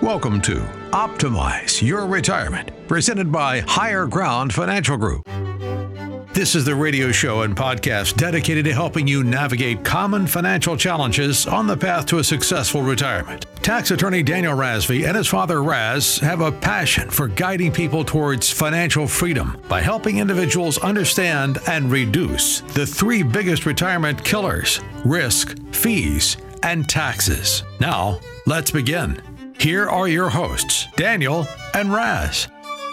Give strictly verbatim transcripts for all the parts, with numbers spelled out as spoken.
Welcome to Optimize Your Retirement, presented by Higher Ground Financial Group. This is the radio show and podcast dedicated to helping you navigate common financial challenges on the path to a successful retirement. Tax attorney Daniel Razvi and his father Raz have a passion for guiding people towards financial freedom by helping individuals understand and reduce the three biggest retirement killers: risk, fees, and taxes. Now, let's begin. Here are your hosts, Daniel and Raz.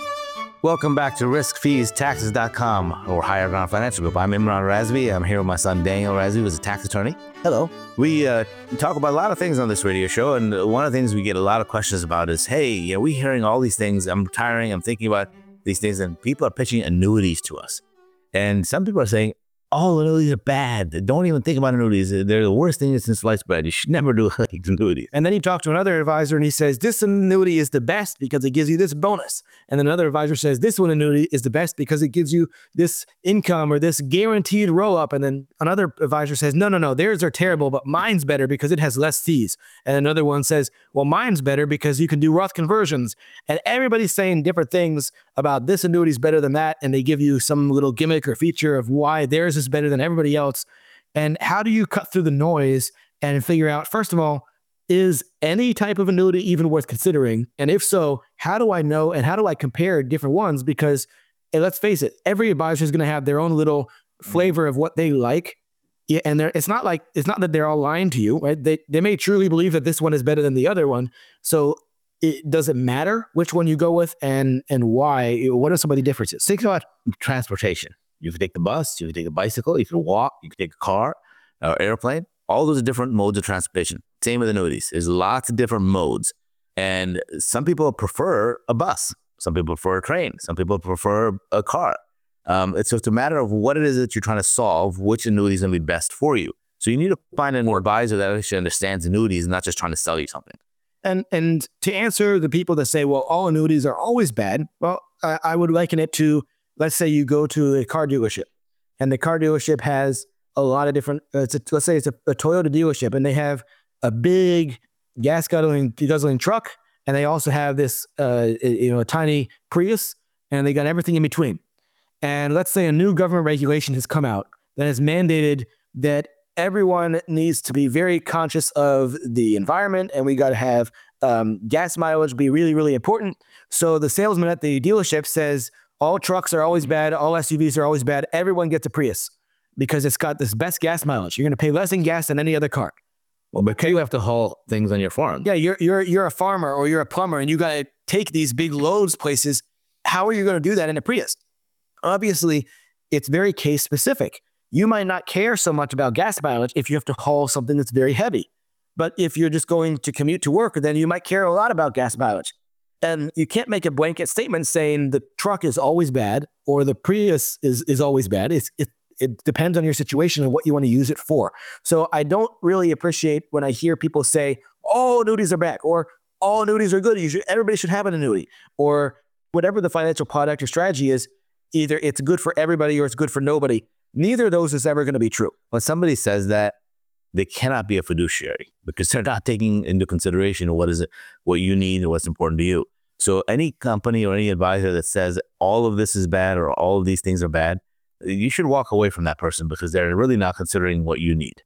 Welcome back to risk fees taxes dot com or Higher Ground Financial Group. I'm Imran Razvi. I'm here with my son, Daniel Razvi, who's a tax attorney. Hello. We uh, talk about a lot of things on this radio show, and one of the things we get a lot of questions about is, hey, you know, we're hearing all these things. I'm retiring. I'm thinking about these things, and people are pitching annuities to us. And some people are saying, all annuities are bad. Don't even think about annuities. They're the worst thing since sliced bread. You should never do annuities. And then you talk to another advisor and he says, this annuity is the best because it gives you this bonus. And then another advisor says, this one annuity is the best because it gives you this income or this guaranteed roll up. And then another advisor says, no, no, no, theirs are terrible, but mine's better because it has less fees. And another one says, well, mine's better because you can do Roth conversions. And everybody's saying different things about this annuity is better than that. And they give you some little gimmick or feature of why theirs is better than everybody else. And how do you cut through the noise and figure out, first of all, is any type of annuity even worth considering? And if so, how do I know and how do I compare different ones? Because hey, let's face it, every advisor is going to have their own little flavor of what they like. Yeah, and it's not like it's not that they're all lying to you, right? They they may truly believe that this one is better than the other one. So it doesn't matter which one you go with and and why. What are some of the differences? Think about transportation. You can take the bus, you can take a bicycle, you can walk, you can take a car or airplane. All those are different modes of transportation. Same with annuities. There's lots of different modes. And some people prefer a bus. Some people prefer a train. Some people prefer a car. Um, it's just a matter of what it is that you're trying to solve, which annuity is going to be best for you. So you need to find an advisor that actually understands annuities and not just trying to sell you something. And and to answer the people that say, well, all annuities are always bad, well, I, I would liken it to, let's say you go to a car dealership and the car dealership has a lot of different, uh, it's a, let's say it's a, a Toyota dealership and they have a big gas guzzling, guzzling truck. And they also have this, uh, you know, a tiny Prius, and they got everything in between. And let's say a new government regulation has come out that has mandated that everyone needs to be very conscious of the environment, and we got to have um, gas mileage be really, really important. So the salesman at the dealership says, all trucks are always bad, all S U Vs are always bad, everyone gets a Prius because it's got this best gas mileage. You're going to pay less in gas than any other car. Well, because you have to haul things on your farm. Yeah, you're you're you're a farmer or you're a plumber and you got to take these big loads places. How are you going to do that in a Prius? Obviously, it's very case specific. You might not care so much about gas mileage if you have to haul something that's very heavy. But if you're just going to commute to work, then you might care a lot about gas mileage. And you can't make a blanket statement saying the truck is always bad or the Prius is is always bad. It's, it it depends on your situation and what you want to use it for. So I don't really appreciate when I hear people say, all annuities are bad or all annuities are good. You should, everybody should have an annuity or whatever the financial product or strategy is. Either it's good for everybody or it's good for nobody. Neither of those is ever going to be true. When somebody says that, they cannot be a fiduciary because they're not taking into consideration what is it, what you need and what's important to you. So any company or any advisor that says all of this is bad or all of these things are bad, you should walk away from that person because they're really not considering what you need.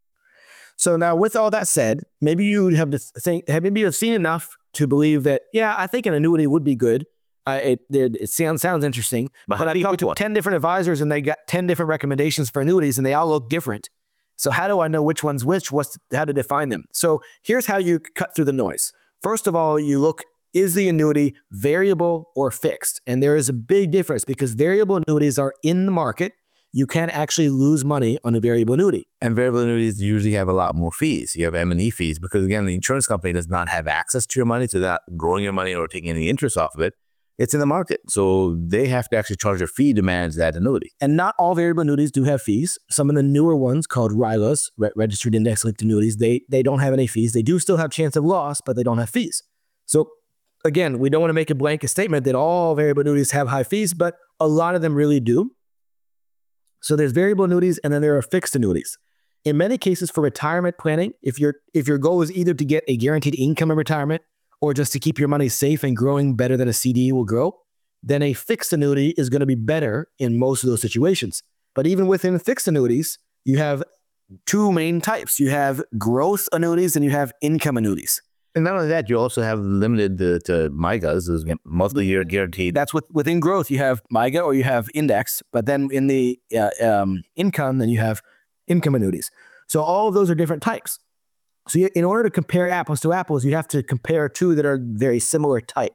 So now with all that said, maybe you have to think, have maybe you've seen enough to believe that, yeah, I think an annuity would be good. Uh, it, it it sounds sounds interesting, but, but I've talked to ten different advisors and they got ten different recommendations for annuities and they all look different. So how do I know which one's which? What's how to define them? So here's how you cut through the noise. First of all, you look, is the annuity variable or fixed? And there is a big difference because variable annuities are in the market. You can actually lose money on a variable annuity. And variable annuities usually have a lot more fees. You have M and E fees because, again, the insurance company does not have access to your money, so they're not growing your money or taking any interest off of it. It's in the market. So they have to actually charge a fee to manage that annuity. And not all variable annuities do have fees. Some of the newer ones called R I L As, re- registered index-linked annuities, they, they don't have any fees. They do still have chance of loss, but they don't have fees. So again, we don't want to make a blanket statement that all variable annuities have high fees, but a lot of them really do. So there's variable annuities and then there are fixed annuities. In many cases for retirement planning, if your if your goal is either to get a guaranteed income in retirement or just to keep your money safe and growing better than a C D will grow, then a fixed annuity is going to be better in most of those situations. But even within fixed annuities, you have two main types. You have growth annuities and you have income annuities. And not only that, you also have limited to, to MYGAs, is monthly year guaranteed. That's what within growth you have MYGA or you have index, but then in the uh, um, income, then you have income annuities. So all of those are different types. So you, in order to compare apples to apples, you have to compare two that are very similar type.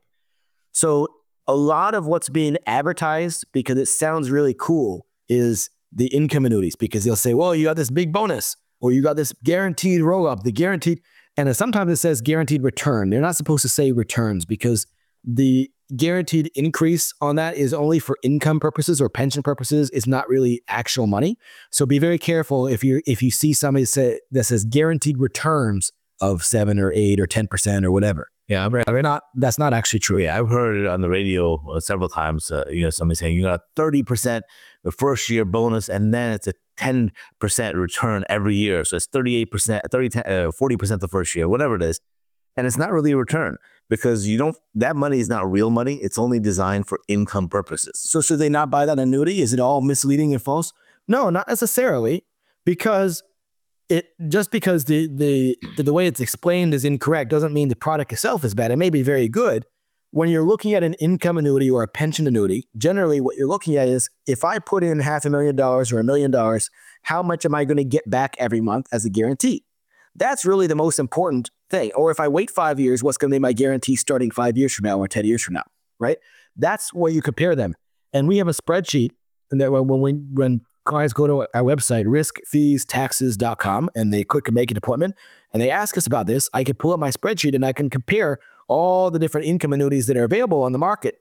So a lot of what's being advertised, because it sounds really cool, is the income annuities, because they'll say, well, you got this big bonus, or you got this guaranteed roll up, the guaranteed. And then sometimes it says guaranteed return. They're not supposed to say returns, because the guaranteed increase on that is only for income purposes or pension purposes. It's not really actual money. So be very careful if you if you see somebody say that says guaranteed returns of seven or eight or ten percent or whatever. Yeah, I've, They're not. That's not actually true. yeah, I've heard it on the radio uh, several times. Uh, you know, somebody saying you got thirty percent the first year bonus, and then it's a ten percent return every year. So it's thirty-eight percent, thirty, uh, forty percent the first year, whatever it is. And it's not really a return, because you don't, that money is not real money. It's only designed for income purposes. So should they not buy that annuity? Is it all misleading and false? No, not necessarily, because it just because the the the way it's explained is incorrect doesn't mean the product itself is bad. It may be very good. When you're looking at an income annuity or a pension annuity, generally what you're looking at is, if I put in half a million dollars or a million dollars, how much am I going to get back every month as a guarantee? That's really the most important thing. Or if I wait five years, what's going to be my guarantee starting five years from now or ten years from now, right? That's where you compare them. And we have a spreadsheet that when we, when clients go to our website, risk fees taxes dot com, and they click make an appointment, and they ask us about this, I can pull up my spreadsheet and I can compare all the different income annuities that are available on the market.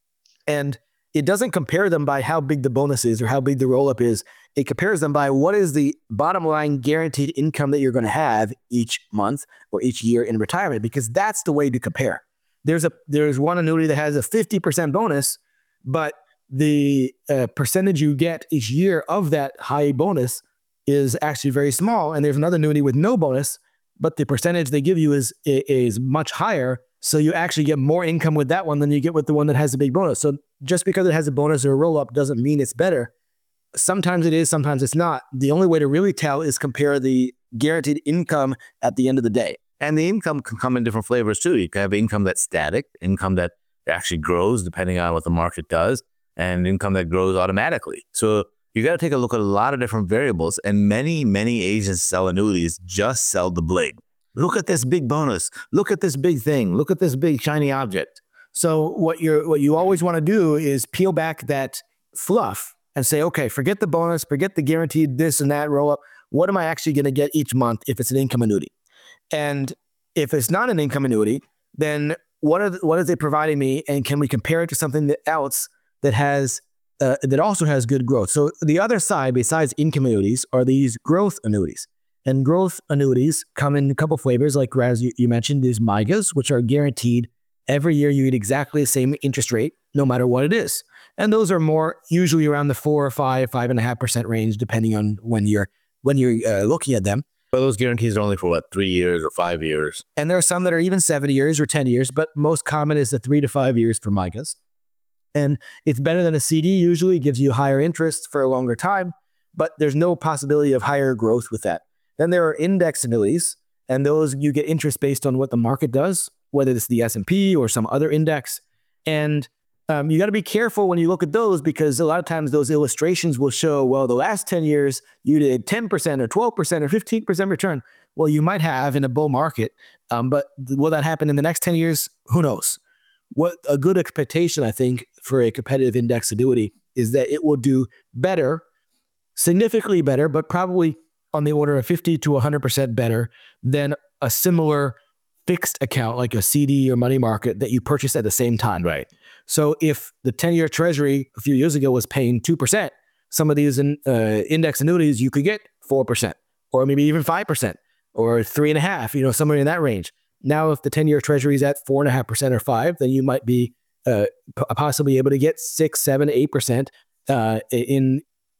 And it doesn't compare them by how big the bonus is or how big the roll-up is. It compares them by what is the bottom line guaranteed income that you're going to have each month or each year in retirement, because that's the way to compare. There's a there's one annuity that has a fifty percent bonus, but the uh, percentage you get each year of that high bonus is actually very small. And there's another annuity with no bonus, but the percentage they give you is is much higher. So you actually get more income with that one than you get with the one that has a big bonus. So just because it has a bonus or a roll-up doesn't mean it's better. Sometimes it is, sometimes it's not. The only way to really tell is compare the guaranteed income at the end of the day. And the income can come in different flavors too. You can have income that's static, income that actually grows depending on what the market does, and income that grows automatically. So you got to take a look at a lot of different variables, and many, many agents sell annuities just sell the bling. Look at this big bonus. Look at this big thing. Look at this big shiny object. So what you're what you always want to do is peel back that fluff and say, okay, forget the bonus, forget the guaranteed this and that roll up. What am I actually going to get each month if it's an income annuity? And if it's not an income annuity, then what are the, what is it providing me? And can we compare it to something that else that has uh, that also has good growth? So the other side, besides income annuities, are these growth annuities. And growth annuities come in a couple flavors, like as you, you mentioned, these MYGAs, which are guaranteed every year. You get exactly the same interest rate, no matter what it is. And those are more usually around the four or five, five and a half percent range, depending on when you're when you're uh, looking at them. But those guarantees are only for what, three years or five years? And there are some that are even seven years or ten years, but most common is the three to five years for MYGAs. And it's better than a C D. Usually gives you higher interest for a longer time, but there's no possibility of higher growth with that. Then there are index annuities, and those you get interest based on what the market does, whether it's the S and P or some other index. And um, you got to be careful when you look at those, because a lot of times those illustrations will show, well, the last ten years you did ten percent or twelve percent or fifteen percent return. Well, you might have in a bull market, um, but will that happen in the next ten years? Who knows? What a good expectation, I think, for a competitive index annuity is that it will do better, significantly better, but probably on the order of fifty to one hundred percent better than a similar fixed account like a C D or money market that you purchased at the same time. Right. So if the ten-year treasury a few years ago was paying two percent, some of these in, uh, index annuities, you could get four percent or maybe even five percent or three and a half, you know, somewhere in that range. Now, if the ten-year treasury is at four and a half percent or five, then you might be uh, p- possibly able to get six, seven, eight percent uh, in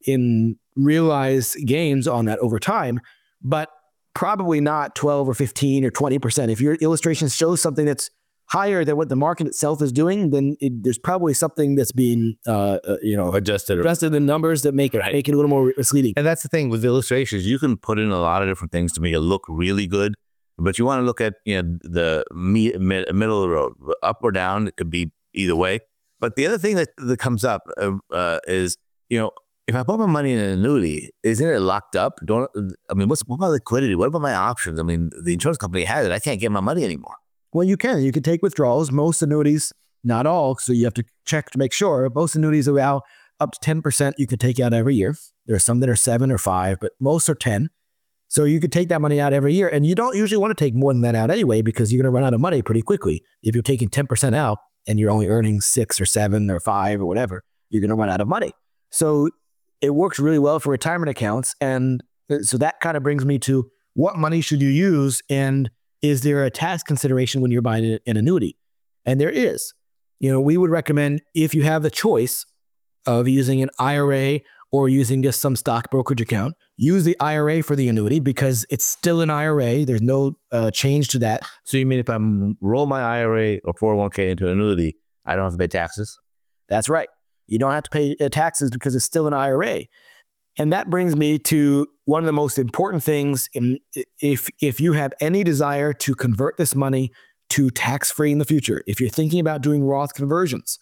in realized gains on that over time, but probably not twelve or fifteen or twenty percent. If your illustration shows something that's higher than what the market itself is doing, then it, there's probably something that's being, uh, uh, you know, Adjusted. adjusted in numbers that make it Right. make it a little more misleading. And that's the thing with illustrations. You can put in a lot of different things to make it look really good, but you want to look at, you know, the me, mid, middle of the road, up or down. It could be either way. But the other thing that, that comes up uh, uh, is, you know, if I put my money in an annuity, isn't it locked up? Don't I mean, what's what about liquidity? What about my options? I mean, the insurance company has it. I can't get my money anymore. Well, you can. You can take withdrawals. Most annuities, not all, so you have to check to make sure. Most annuities allow up to ten percent you can take out every year. There are some that are seven or five, but most are ten. So you could take that money out every year. And you don't usually want to take more than that out anyway, because you're going to run out of money pretty quickly. If you're taking ten percent out and you're only earning six or seven or five or whatever, you're going to run out of money. So it works really well for retirement accounts. And so that kind of brings me to what money should you use, and is there a tax consideration when you're buying an annuity? And there is. You know, we would recommend, if you have the choice of using an I R A or using just some stock brokerage account, use the I R A for the annuity because it's still an I R A. There's no uh, change to that. So you mean if I roll my I R A or four oh one k into an annuity, I don't have to pay taxes? That's right. You don't have to pay uh, taxes because it's still an I R A. And that brings me to one of the most important things. In, if if you have any desire to convert this money to tax-free in the future, if you're thinking about doing Roth conversions,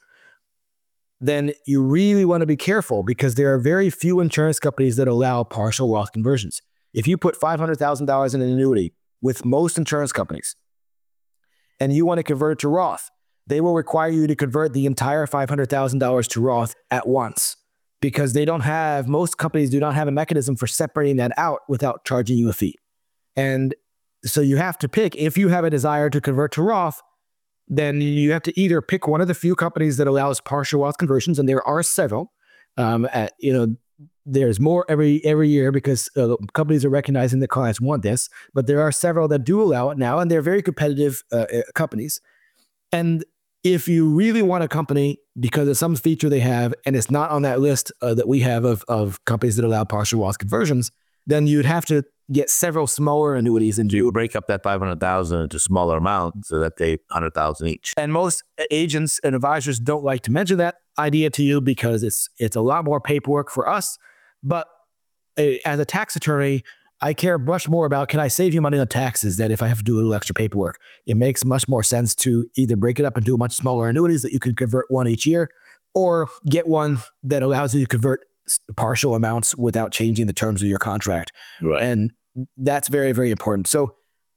then you really want to be careful, because there are very few insurance companies that allow partial Roth conversions. If you put five hundred thousand dollars in an annuity with most insurance companies and you want to convert it to Roth, they will require you to convert the entire five hundred thousand dollars to Roth at once, because they don't have, most companies do not have a mechanism for separating that out without charging you a fee. And so you have to pick, if you have a desire to convert to Roth, then you have to either pick one of the few companies that allows partial Roth conversions, and there are several. Um, at, you know, there's more every every year because uh, companies are recognizing that clients want this, but there are several that do allow it now, and they're very competitive uh, companies. And if you really want a company because of some feature they have, and it's not on that list uh, that we have of, of companies that allow partial Roth conversions, then you'd have to get several smaller annuities into. You would break up that five hundred thousand into smaller amounts so that they one hundred thousand each. And most agents and advisors don't like to mention that idea to you because it's it's a lot more paperwork for us. But uh, as a tax attorney, I care much more about, can I save you money on taxes than if I have to do a little extra paperwork. It makes much more sense to either break it up into much smaller annuities that you can convert one each year, or get one that allows you to convert partial amounts without changing the terms of your contract. Right. And that's very, very important. So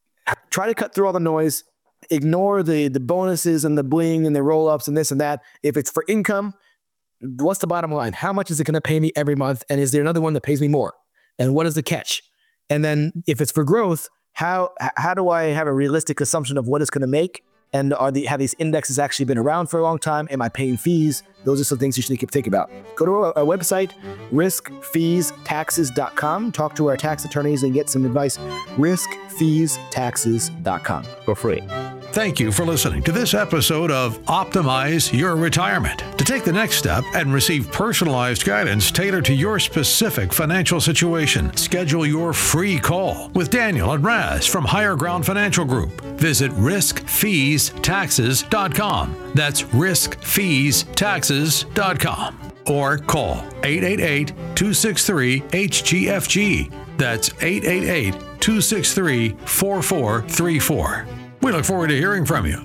try to cut through all the noise, ignore the the bonuses and the bling and the roll-ups and this and that. If it's for income, what's the bottom line? How much is it going to pay me every month? And is there another one that pays me more? And what is the catch? And then if it's for growth, how how do I have a realistic assumption of what it's going to make? And are the have these indexes actually been around for a long time? Am I paying fees? Those are some things you should think about. Go to our, our website, risk fees taxes dot com. Talk to our tax attorneys and get some advice. risk fees taxes dot com For free. Thank you for listening to this episode of Optimize Your Retirement. To take the next step and receive personalized guidance tailored to your specific financial situation, schedule your free call with Daniel and Raz from Higher Ground Financial Group. Visit risk fees taxes dot com. That's risk fees taxes dot com. Or call eight eight eight, two six three, H G F G. That's eight eight eight, two six three, four four three four. We look forward to hearing from you.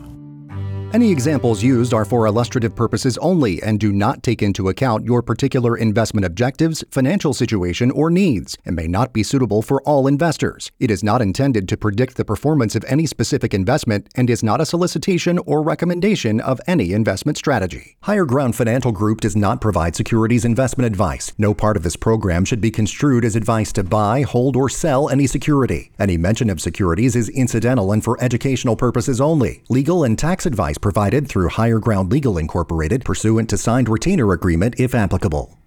Any examples used are for illustrative purposes only and do not take into account your particular investment objectives, financial situation, or needs, and may not be suitable for all investors. It is not intended to predict the performance of any specific investment and is not a solicitation or recommendation of any investment strategy. Higher Ground Financial Group does not provide securities investment advice. No part of this program should be construed as advice to buy, hold, or sell any security. Any mention of securities is incidental and for educational purposes only. Legal and tax advice provided through Higher Ground Legal Incorporated pursuant to signed retainer agreement if applicable.